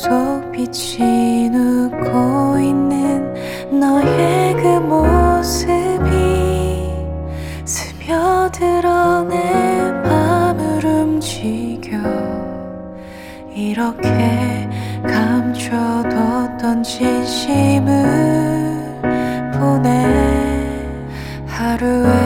속 빛이 웃고 있는 너의 그 모습이 스며들어 내 맘을 움직여 이렇게 감춰뒀던 진심을 보내 하루에